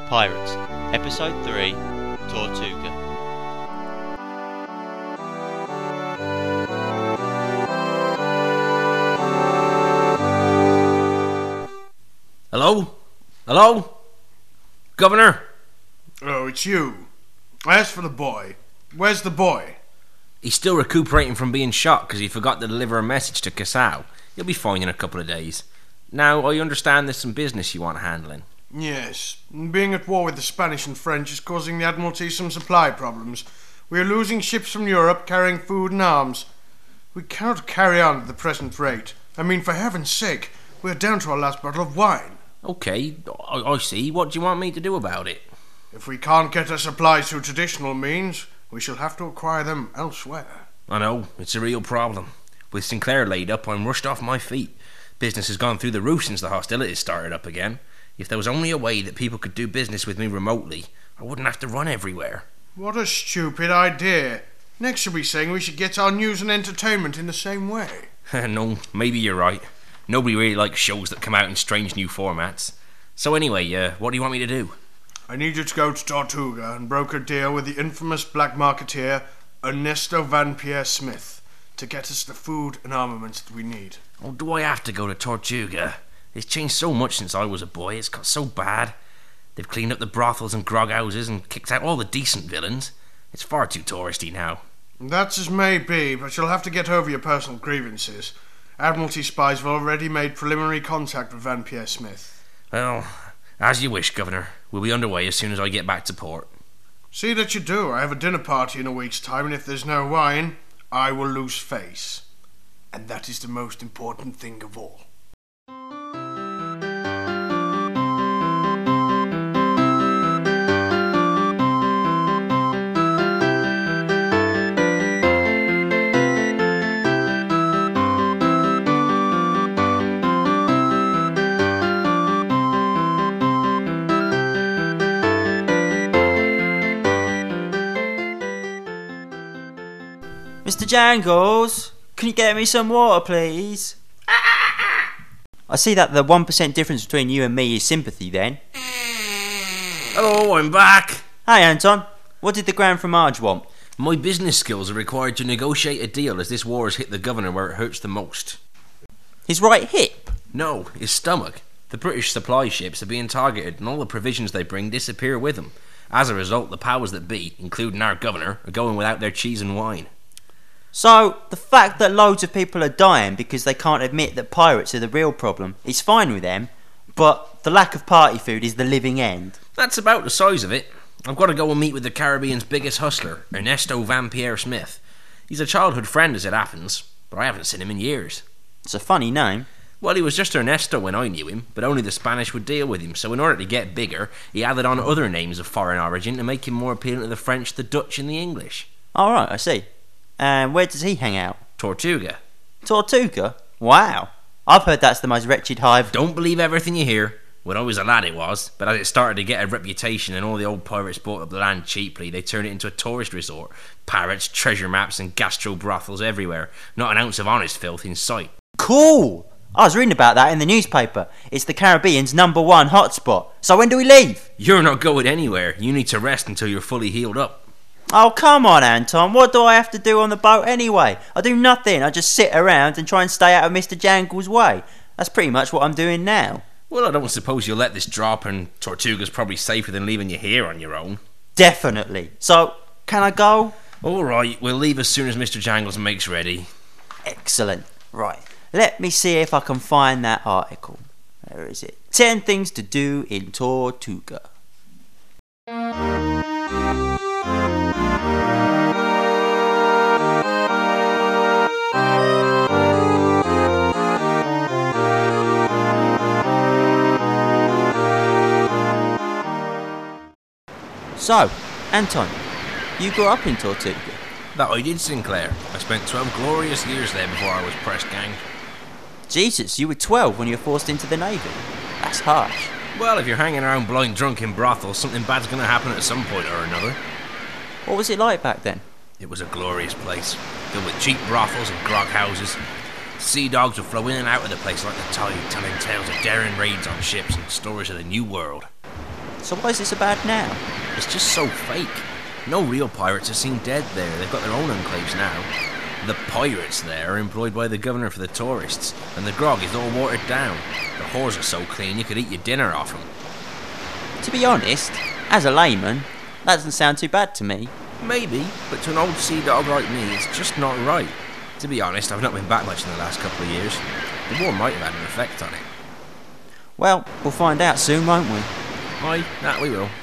Pirates, Episode 3, Tortuga. Hello? Hello? Governor? Oh, it's you. I asked for the boy. Where's the boy? He's still recuperating from being shot because he forgot to deliver a message to Cassau. He'll be fine in a couple of days. Now, I understand there's some business you want handling. Yes. Being at war with the Spanish and French is causing the Admiralty some supply problems. We are losing ships from Europe carrying food and arms. We cannot carry on at the present rate. I mean, for heaven's sake, we are down to our last bottle of wine. Okay, I see. What do you want me to do about it? If we can't get our supplies through traditional means, we shall have to acquire them elsewhere. I know, it's a real problem. With Sinclair laid up, I'm rushed off my feet. Business has gone through the roof since the hostilities started up again. If there was only a way that people could do business with me remotely, I wouldn't have to run everywhere. What a stupid idea. Next you'll be saying we should get our news and entertainment in the same way. No, maybe you're right. Nobody really likes shows that come out in strange new formats. So anyway, what do you want me to do? I need you to go to Tortuga and broker a deal with the infamous black marketeer Ernesto Van Pierre Smith to get us the food and armaments that we need. Oh, do I have to go to Tortuga? It's changed so much since I was a boy. It's got so bad. They've cleaned up the brothels and grog houses and kicked out all the decent villains. It's far too touristy now. That's as may be, but you'll have to get over your personal grievances. Admiralty spies have already made preliminary contact with Van Pierre Smith. Well, as you wish, Governor. We'll be underway as soon as I get back to port. See that you do. I have a dinner party in a week's time, and if there's no wine, I will lose face. And that is the most important thing of all. Mr. Jangles, can you get me some water, please? I see that the 1% difference between you and me is sympathy, then. Hello, I'm back. Hey, Anton. What did the Grand Fromage want? My business skills are required to negotiate a deal as this war has hit the Governor where it hurts the most. His right hip? No, his stomach. The British supply ships are being targeted and all the provisions they bring disappear with them. As a result, the powers that be, including our Governor, are going without their cheese and wine. So, the fact that loads of people are dying because they can't admit that pirates are the real problem is fine with them, but the lack of party food is the living end. That's about the size of it. I've got to go and meet with the Caribbean's biggest hustler, Ernesto Van Pierre Smith. He's a childhood friend as it happens, but I haven't seen him in years. It's a funny name. Well, he was just Ernesto when I knew him, but only the Spanish would deal with him, so in order to get bigger, he added on other names of foreign origin to make him more appealing to the French, the Dutch and the English. Alright, I see. And where does he hang out? Tortuga. Tortuga? Wow. I've heard that's the most wretched hive. Don't believe everything you hear. When I was a lad it was, but as it started to get a reputation and all the old pirates bought up the land cheaply, they turned it into a tourist resort. Parrots, treasure maps and gastro brothels everywhere. Not an ounce of honest filth in sight. Cool! I was reading about that in the newspaper. It's the Caribbean's #1 hotspot. So when do we leave? You're not going anywhere. You need to rest until you're fully healed up. Oh, come on, Anton. What do I have to do on the boat anyway? I do nothing. I just sit around and try and stay out of Mr. Jangles' way. That's pretty much what I'm doing now. Well, I don't suppose you'll let this drop, and Tortuga's probably safer than leaving you here on your own. Definitely. So, can I go? All right, we'll leave as soon as Mr. Jangles makes ready. Excellent. Right. Let me see if I can find that article. Where is it? 10 things to do in Tortuga. So, Anton, you grew up in Tortuga? That I did, Sinclair. I spent 12 glorious years there before I was press ganged. Jesus, you were 12 when you were forced into the Navy. That's harsh. Well, if you're hanging around blind drunk in brothels, something bad's going to happen at some point or another. What was it like back then? It was a glorious place, filled with cheap brothels and grog houses. Sea dogs would flow in and out of the place like the tide, telling tales of daring raids on ships and stories of the New World. So why is it so bad now? It's just so fake. No real pirates are seen dead there. They've got their own enclaves now. The pirates there are employed by the governor for the tourists, and the grog is all watered down. The whores are so clean you could eat your dinner off them. To be honest, as a layman, that doesn't sound too bad to me. Maybe, but to an old sea dog like me, it's just not right. To be honest, I've not been back much in the last couple of years. The war might have had an effect on it. Well, we'll find out soon, won't we? Aye, that we will.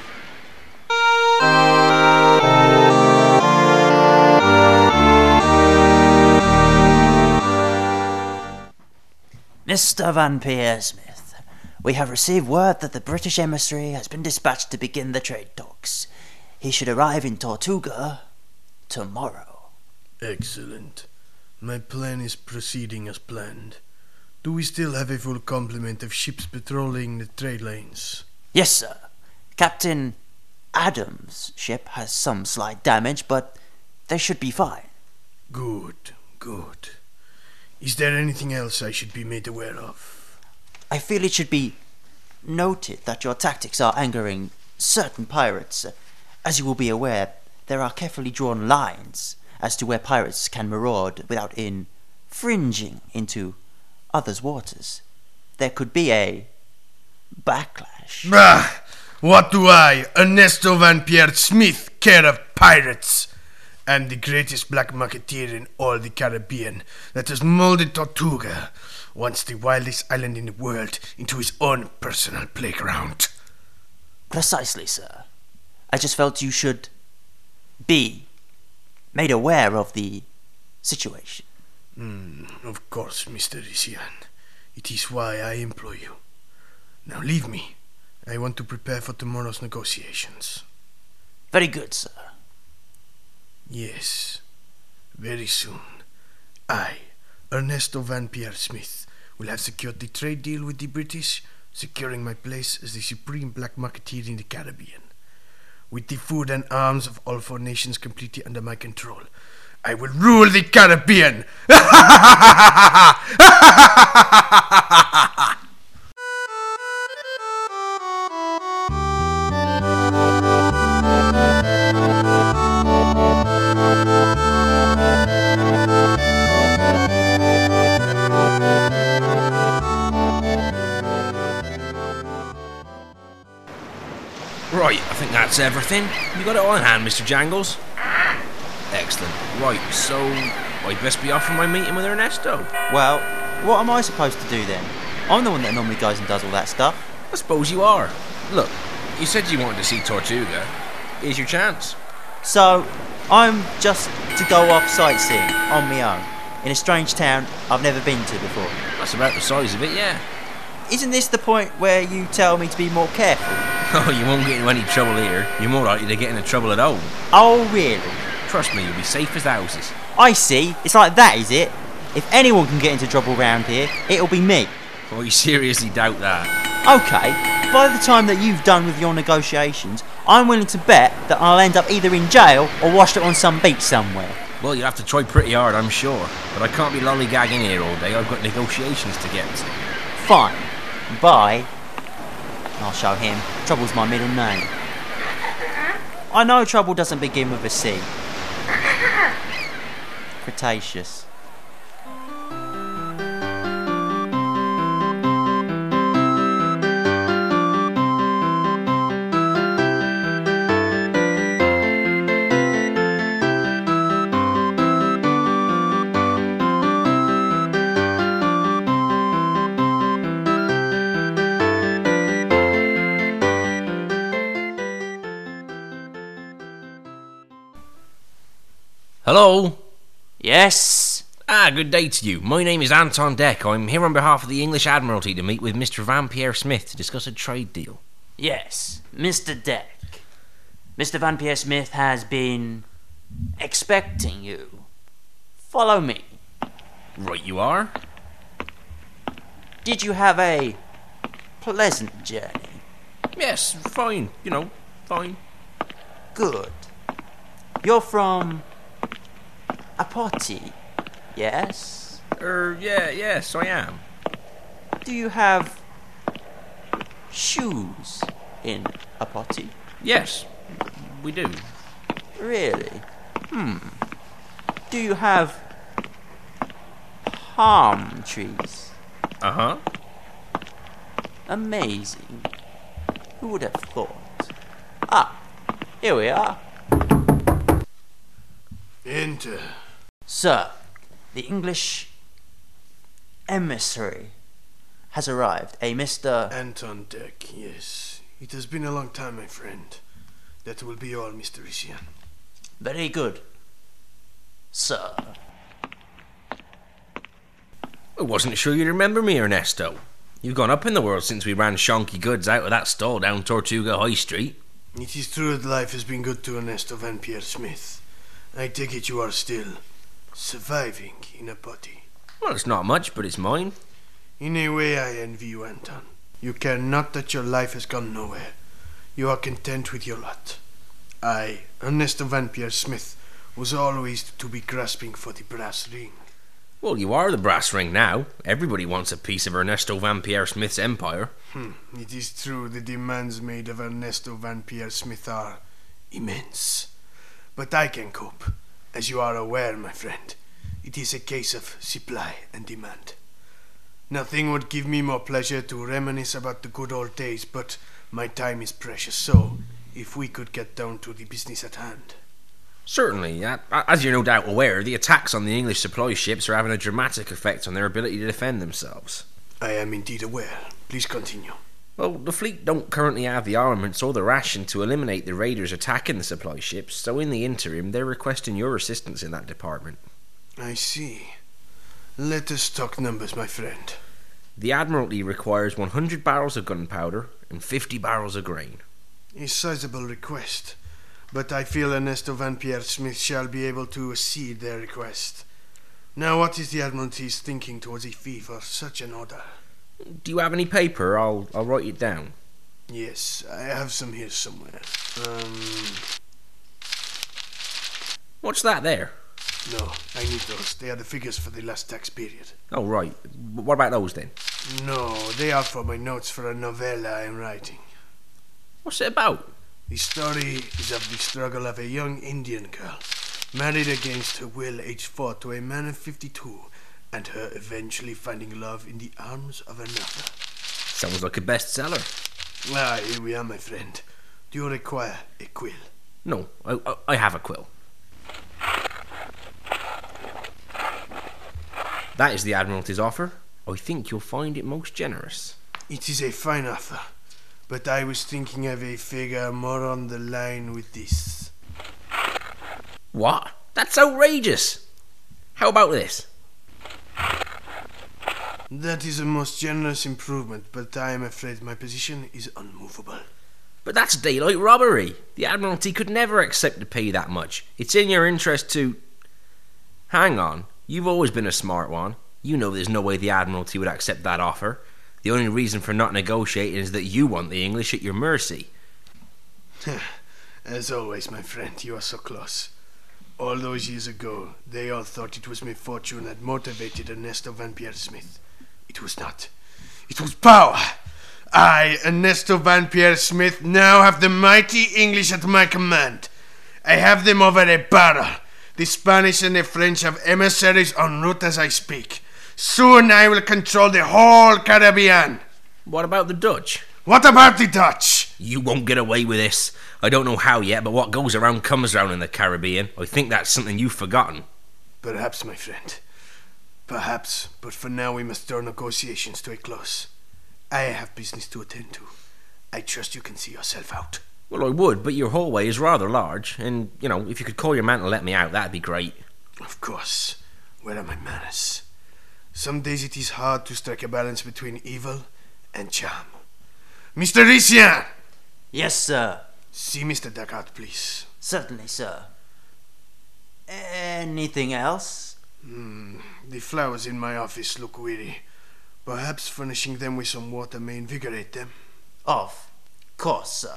Mr. Van Pierre-Smith, we have received word that the British emissary has been dispatched to begin the trade talks. He should arrive in Tortuga tomorrow. Excellent. My plan is proceeding as planned. Do we still have a full complement of ships patrolling the trade lanes? Yes, sir. Captain Adams' ship has some slight damage, but they should be fine. Good, good. Is there anything else I should be made aware of? I feel it should be noted that your tactics are angering certain pirates. As you will be aware, there are carefully drawn lines as to where pirates can maraud without infringing into others' waters. There could be a backlash. Bah! What do I, Ernesto Van Pierre-Smith, care of pirates? I'm the greatest black marketeer in all the Caribbean that has molded Tortuga, once the wildest island in the world, into his own personal playground. Precisely, sir. I just felt you should be made aware of the situation. Of course, Mr. Rician. It is why I employ you. Now leave me. I want to prepare for tomorrow's negotiations. Very good, sir. Yes, very soon. I, Ernesto Van Pierre-Smith, will have secured the trade deal with the British, securing my place as the supreme black marketeer in the Caribbean. With the food and arms of all four nations completely under my control, I will rule the Caribbean! Right, I think that's everything. You got it all in hand, Mr. Jangles? Excellent. Right, so I'd best be off for my meeting with Ernesto. Well, what am I supposed to do then? I'm the one that normally goes and does all that stuff. I suppose you are. Look, you said you wanted to see Tortuga. Here's your chance. So, I'm just to go off sightseeing on my own in a strange town I've never been to before. That's about the size of it, yeah. Isn't this the point where you tell me to be more careful? Oh, you won't get into any trouble here. You're more likely to get into trouble at home. Oh, really? Trust me, you'll be safe as houses. I see. It's like that, is it? If anyone can get into trouble round here, it'll be me. Oh, you seriously doubt that? Okay, by the time that you've done with your negotiations, I'm willing to bet that I'll end up either in jail or washed up on some beach somewhere. Well, you'll have to try pretty hard, I'm sure. But I can't be lollygagging here all day. I've got negotiations to get to. Fine. Bye. I'll show him. Trouble's my middle name. I know trouble doesn't begin with a C. Cretaceous. Hello? Yes? Good day to you. My name is Anton Deck. I'm here on behalf of the English Admiralty to meet with Mr. Van Pierre-Smith to discuss a trade deal. Yes, Mr. Deck. Mr. Van Pierre-Smith has been expecting you. Follow me. Right you are. Did you have a pleasant journey? Yes, fine. You know, fine. Good. You're from Apoti, yes? Yes, I am. Do you have shoes in a potty? Yes, we do. Really? Do you have palm trees? Uh-huh. Amazing. Who would have thought? Ah, here we are. Enter. Sir, the English emissary has arrived. A Mr. Anton Deck, yes. It has been a long time, my friend. That will be all, Mr. Isian. Very good, sir. I wasn't sure you'd remember me, Ernesto. You've gone up in the world since we ran Shonky Goods out of that stall down Tortuga High Street. It is true that life has been good to Ernesto Van Pierre Smith. I take it you are still surviving in a potty. Well, it's not much, but it's mine. In a way, I envy you, Anton. You care not that your life has gone nowhere. You are content with your lot. I, Ernesto Van Pierre Smith, was always to be grasping for the brass ring. Well, you are the brass ring now. Everybody wants a piece of Ernesto Van Pierre Smith's empire. It is true the demands made of Ernesto Van Pierre Smith are immense. But I can cope. As you are aware, my friend, it is a case of supply and demand. Nothing would give me more pleasure to reminisce about the good old days, but my time is precious, so if we could get down to the business at hand. Certainly. As you're no doubt aware, the attacks on the English supply ships are having a dramatic effect on their ability to defend themselves. I am indeed aware. Please continue. Well, the fleet don't currently have the armaments or the ration to eliminate the raiders attacking the supply ships, so in the interim, they're requesting your assistance in that department. I see. Let us talk numbers, my friend. The Admiralty requires 100 barrels of gunpowder and 50 barrels of grain. A sizable request, but I feel Ernesto Van Pierre Smith shall be able to accede their request. Now, what is the Admiralty's thinking towards a fee for such an order? Do you have any paper? I'll write it down. Yes, I have some here somewhere. What's that there? No, I need those. They are the figures for the last tax period. Oh, right. What about those then? No, they are for my notes for a novella I am writing. What's it about? The story is of the struggle of a young Indian girl, married against her will aged 4 to a man of 52, and her eventually finding love in the arms of another. Sounds like a bestseller. Ah, here we are, my friend. Do you require a quill? No, I have a quill. That is the Admiralty's offer. I think you'll find it most generous. It is a fine offer, but I was thinking of a figure more on the line with this. What? That's outrageous! How about this? That is a most generous improvement, but I am afraid my position is unmovable. But that's daylight robbery. The Admiralty could never accept to pay that much. It's in your interest to... Hang on. You've always been a smart one. You know there's no way the Admiralty would accept that offer. The only reason for not negotiating is that you want the English at your mercy. As always, my friend, you are so close. All those years ago, they all thought it was my fortune that motivated Ernesto Van Pierre Smith. It was not. It was power. I, Ernesto Van Pierre Smith, now have the mighty English at my command. I have them over a barrel. The Spanish and the French have emissaries en route as I speak. Soon I will control the whole Caribbean. What about the Dutch? What about the Dutch? You won't get away with this. I don't know how yet, but what goes around comes around in the Caribbean. I think that's something you've forgotten. Perhaps, my friend. Perhaps, but for now we must draw negotiations to a close. I have business to attend to. I trust you can see yourself out. Well, I would, but your hallway is rather large, and, if you could call your man to let me out, that'd be great. Of course. Where are my manners? Some days it is hard to strike a balance between evil and charm. Mr. Rician! Yes, sir. See Mr. Descartes, please. Certainly, sir. Anything else? The flowers in my office look weary. Perhaps furnishing them with some water may invigorate them. Of course, sir.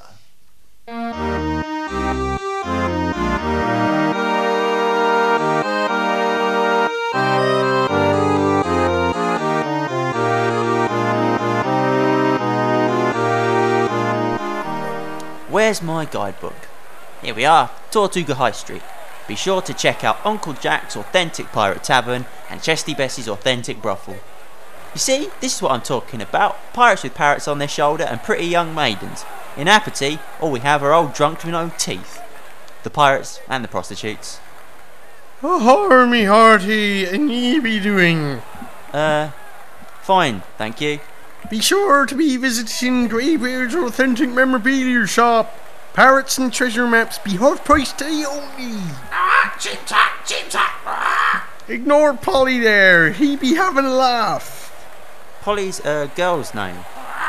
where's my guidebook? Here we are, Tortuga High Street. Be sure to check out Uncle Jack's Authentic Pirate Tavern and Chesty Bessie's Authentic Brothel. You see, this is what I'm talking about. Pirates with parrots on their shoulder and pretty young maidens. In Apathy, all we have are old drunks with no teeth. The pirates and the prostitutes. Oh, me hearty, and ye be doing? Fine, thank you. Be sure to be visiting Greybeard's Authentic Memorabilia Shop. Parrots and treasure maps be half price day only. Ignore Polly there, he be having a laugh. Polly's a girl's name.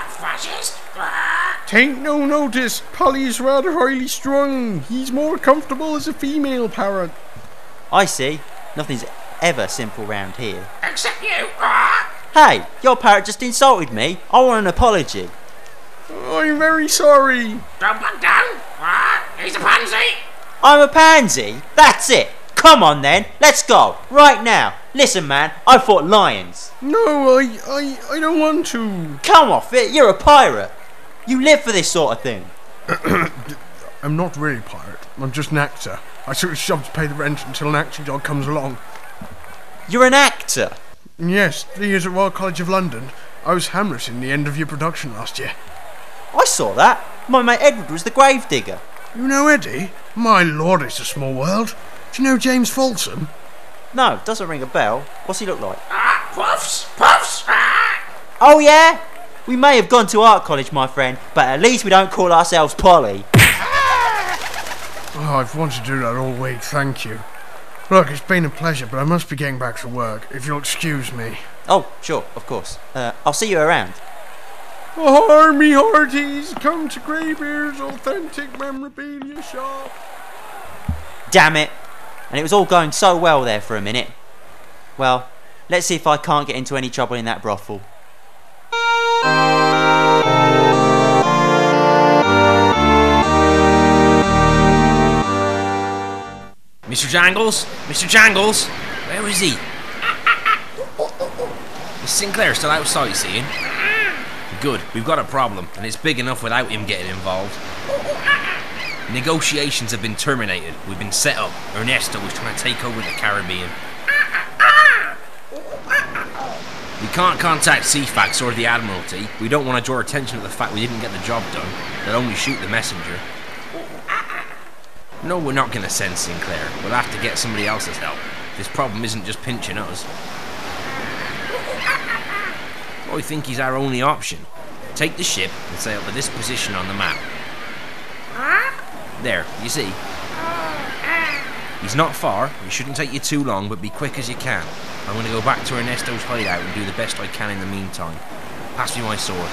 Tain't no notice, Polly's rather highly strung. He's more comfortable as a female parrot. I see. Nothing's ever simple round here. Except you. Hey, your parrot just insulted me. I want an apology. I'm very sorry. Don't back down. He's a pansy. I'm a pansy? That's it. Come on then, let's go. Right now. Listen man, I fought lions. No, I don't want to. Come off it, you're a pirate. You live for this sort of thing. I'm not really a pirate. I'm just an actor. I sort of shove to pay the rent until an acting job comes along. You're an actor? Yes, 3 years at Royal College of London. I was Hamlet in the end of your production last year. I saw that. My mate Edward was the gravedigger. You know Eddie? My lord, it's a small world. Do you know James Folsom? No, doesn't ring a bell. What's he look like? Puffs. Oh yeah? We may have gone to art college, my friend, but at least we don't call ourselves Polly. Oh, I've wanted to do that all week, thank you. Look, it's been a pleasure, but I must be getting back to work, if you'll excuse me. Oh, sure, of course. I'll see you around. Oh, me hearties, come to Greybeard's Authentic Memorabilia Shop. Damn it. And it was all going so well there for a minute. Well, let's see if I can't get into any trouble in that brothel. Mr. Jangles? Mr. Jangles? Where is he? Is Sinclair still out sightseeing? Good, we've got a problem, and it's big enough without him getting involved. Negotiations have been terminated. We've been set up. Ernesto was trying to take over the Caribbean. We can't contact CFAX or the Admiralty. We don't want to draw attention to the fact we didn't get the job done. They'll only shoot the messenger. No, we're not going to send Sinclair. We'll have to get somebody else's help. This problem isn't just pinching us. I think he's our only option. Take the ship and sail to this position on the map. There, you see? He's not far. It shouldn't take you too long, but be quick as you can. I'm going to go back to Ernesto's hideout and do the best I can in the meantime. Pass me my sword.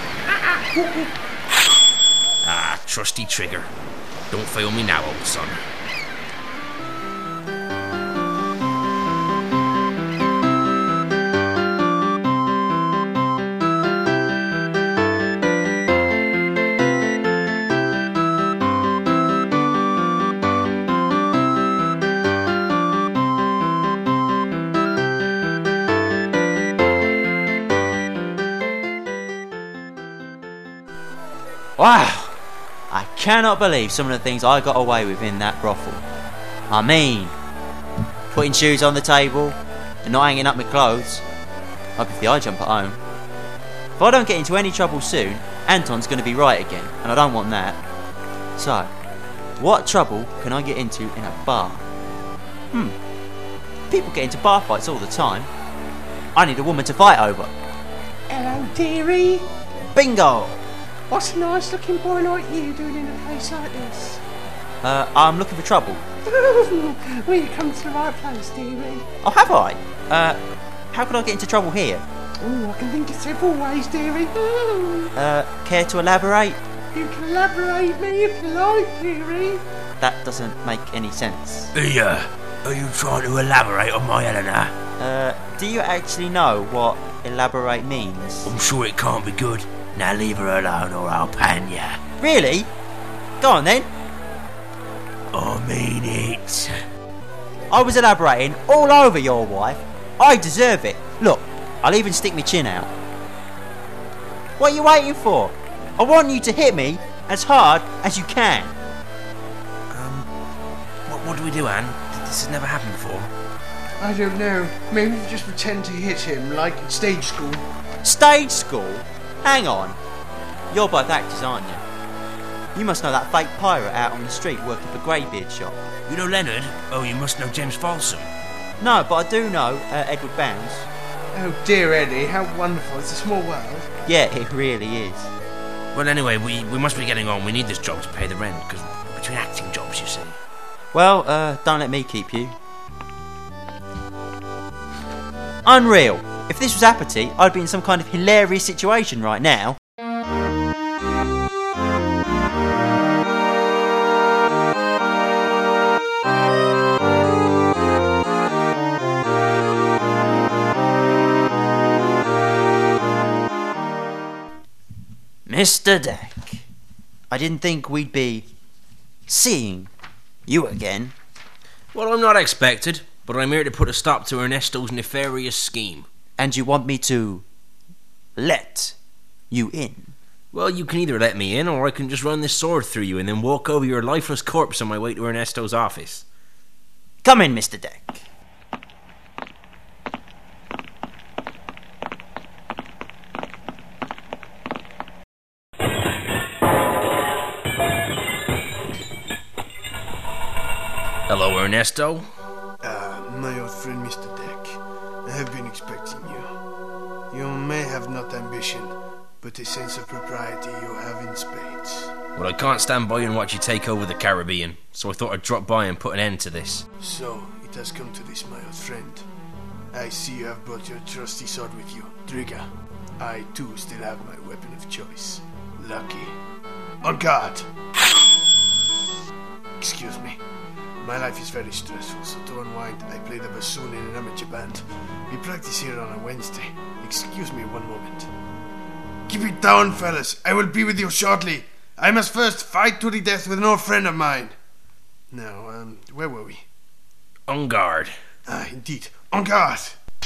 Ah, trusty trigger. Don't fail me now, old son. Wow! I cannot believe some of the things I got away with in that brothel. I mean, putting shoes on the table and not hanging up my clothes. Hope if the eye jump at home. If I don't get into any trouble soon, Anton's going to be right again, and I don't want that. So, what trouble can I get into in a bar? People get into bar fights all the time. I need a woman to fight over. Hello, dearie. Bingo! What's a nice looking boy like you doing in a place like this? I'm looking for trouble. Well, you come to the right place, dearie. Oh, have I? How can I get into trouble here? Oh, I can think of several ways, dearie. Care to elaborate? You can elaborate me if you like, dearie. That doesn't make any sense. Are you trying to elaborate on my Eleanor? Do you actually know what elaborate means? I'm sure it can't be good. Now leave her alone or I'll pan ya. Really? Go on then. I mean it. I was elaborating all over your wife. I deserve it. Look, I'll even stick my chin out. What are you waiting for? I want you to hit me as hard as you can. What do we do, Anne? This has never happened before. I don't know. Maybe we just pretend to hit him like at stage school. Stage school? Hang on. You're both actors, aren't you? You must know that fake pirate out on the street working for Greybeard's shop. You know Leonard? Oh, you must know James Folsom. No, but I do know Edward Bounds. Oh dear Eddie, how wonderful. It's a small world. Yeah, it really is. Well, anyway, we must be getting on. We need this job to pay the rent, because between acting jobs, you see. Well, don't let me keep you. Unreal. If this was Apathy, I'd be in some kind of hilarious situation right now. Mr. Deck, I didn't think we'd be seeing you again. Well, I'm not expected, but I'm here to put a stop to Ernesto's nefarious scheme. And you want me to let you in? Well, you can either let me in, or I can just run this sword through you and then walk over your lifeless corpse on my way to Ernesto's office. Come in, Mr. Deck. Hello, Ernesto. My old friend Mr. Deck, I have been expecting you. You may have not ambition, but a sense of propriety you have in spades. Well, I can't stand by and watch you take over the Caribbean, so I thought I'd drop by and put an end to this. So, it has come to this, my old friend. I see you have brought your trusty sword with you, Trigger. I, too, still have my weapon of choice. Lucky. On guard! Excuse me. My life is very stressful, so to unwind, I play the bassoon in an amateur band. We practice here on a Wednesday. Excuse me one moment. Keep it down, fellas. I will be with you shortly. I must first fight to the death with an old friend of mine. Now, where were we? On guard. Ah, indeed. En garde!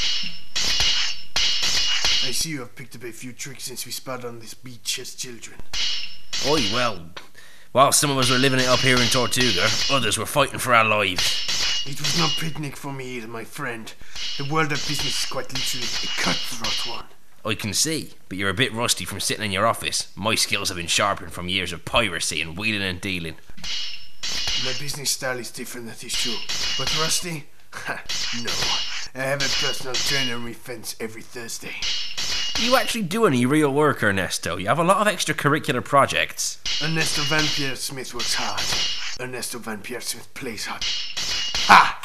I see you have picked up a few tricks since we sparred on this beach as children. Oi, well, while some of us were living it up here in Tortuga, others were fighting for our lives. It was no picnic for me either, my friend. The world of business is quite literally a cutthroat one. I can see, but you're a bit rusty from sitting in your office. My skills have been sharpened from years of piracy and wheeling and dealing. My business style is different, that is true. But rusty? Ha, no. I have a personal trainer on my fence every Thursday. You actually do any real work, Ernesto. You have a lot of extracurricular projects. Ernesto Van Pierre Smith works hard. Ernesto Van Pierre Smith plays hard. Ha!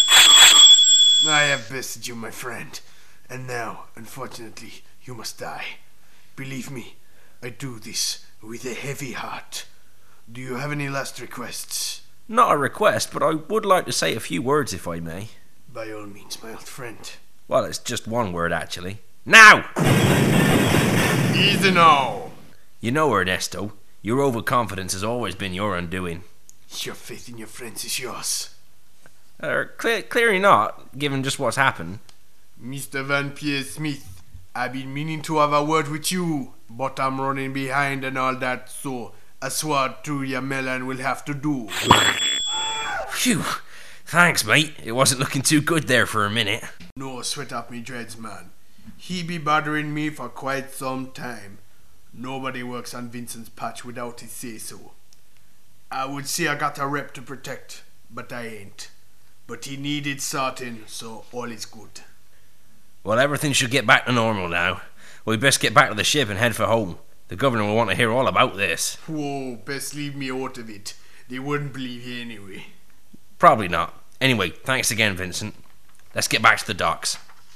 I have bested you, my friend. And now, unfortunately, you must die. Believe me, I do this with a heavy heart. Do you have any last requests? Not a request, but I would like to say a few words if I may. By all means, my old friend. Well, it's just one word, actually. Now! Easy now! You know, Ernesto, your overconfidence has always been your undoing. Your faith in your friends is yours. Clearly not, given just what's happened. Mr. Van Pierre Smith, I've been meaning to have a word with you, but I'm running behind and all that, so a sword through your melon will have to do. Phew. Thanks, mate. It wasn't looking too good there for a minute. No sweat up me dreads, man. He be bothering me for quite some time. Nobody works on Vincent's patch without his say-so. I would say I got a rep to protect, but I ain't. But he needed sorting, so all is good. Well, everything should get back to normal now. We'd best get back to the ship and head for home. The governor will want to hear all about this. Whoa, best leave me out of it. They wouldn't believe you anyway. Probably not. Anyway, thanks again, Vincent. Let's get back to the docks.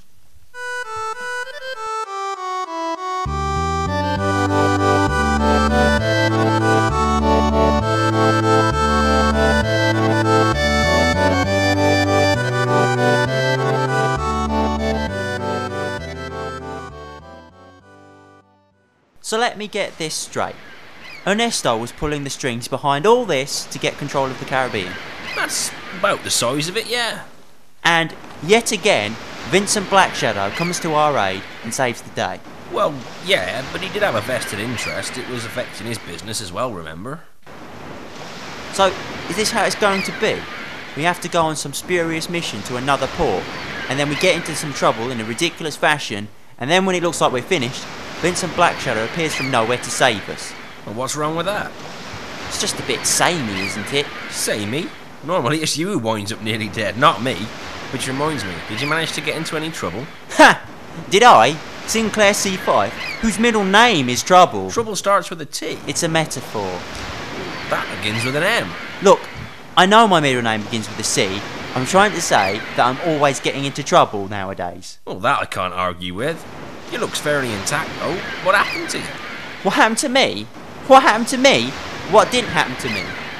So let me get this straight. Ernesto was pulling the strings behind all this to get control of the Caribbean. That's about the size of it, yeah. And yet again, Vincent Blackshadow comes to our aid and saves the day. Well, yeah, but he did have a vested interest. It was affecting his business as well, remember? So, is this how it's going to be? We have to go on some spurious mission to another port, and then we get into some trouble in a ridiculous fashion, and then when it looks like we're finished, Vincent Blackshadow appears from nowhere to save us. Well, what's wrong with that? It's just a bit samey, isn't it? Samey? Normally it's you who winds up nearly dead, not me. Which reminds me, did you manage to get into any trouble? Ha! Did I? Sinclair C5, whose middle name is Trouble. Trouble starts with a T. It's a metaphor. That begins with an M. Look, I know my middle name begins with a C. I'm trying to say that I'm always getting into trouble nowadays. Well, that I can't argue with. Your looks fairly intact, though. What happened to you? What happened to me? What happened to me? What didn't happen to me?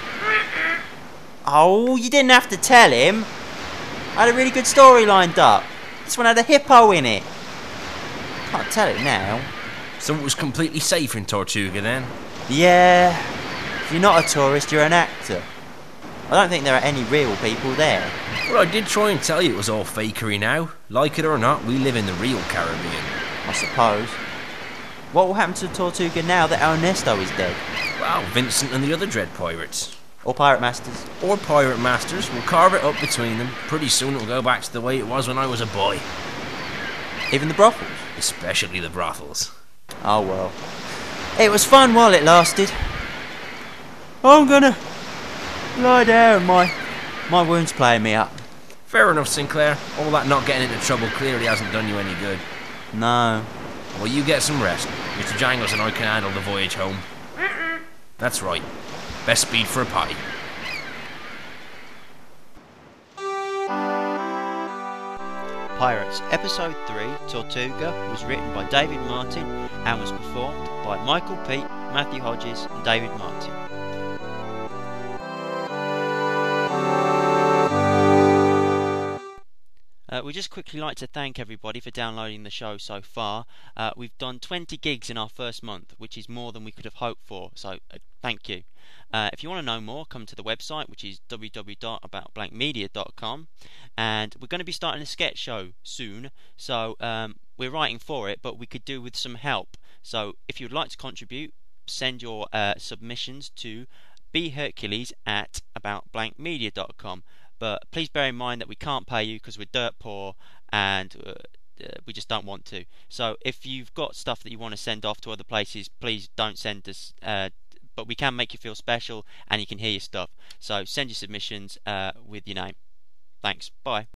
Oh, you didn't have to tell him. I had a really good story lined up. This one had a hippo in it. Can't tell it now. So it was completely safe in Tortuga then? Yeah. If you're not a tourist, you're an actor. I don't think there are any real people there. Well, I did try and tell you it was all fakery now. Like it or not, we live in the real Caribbean. I suppose. What will happen to Tortuga now that Ernesto is dead? Well, Vincent and the other Dread Pirates. Or Pirate Masters? Or Pirate Masters will carve it up between them. Pretty soon it'll go back to the way it was when I was a boy. Even the brothels? Especially the brothels. Oh well. It was fun while it lasted. I'm gonna lie down. My wound's playing me up. Fair enough, Sinclair. All that not getting into trouble clearly hasn't done you any good. No. Well, you get some rest. Mr. Jangles and I can handle the voyage home. That's right. Best speed for a potty. Pirates Episode 3 Tortuga was written by David Martin and was performed by Michael Peet, Matthew Hodges and David Martin. We'd just quickly like to thank everybody for downloading the show so far. We've done 20 gigs in our first month, which is more than we could have hoped for, so thank you. If you want to know more, come to the website, which is www.aboutblankmedia.com, and we're going to be starting a sketch show soon, so we're writing for it, but we could do with some help. So if you'd like to contribute, send your submissions to bhercules@aboutblankmedia.com. But please bear in mind that we can't pay you because we're dirt poor and we just don't want to. So if you've got stuff that you want to send off to other places, please don't send us. But we can make you feel special and you can hear your stuff. So send your submissions with your name. Thanks. Bye.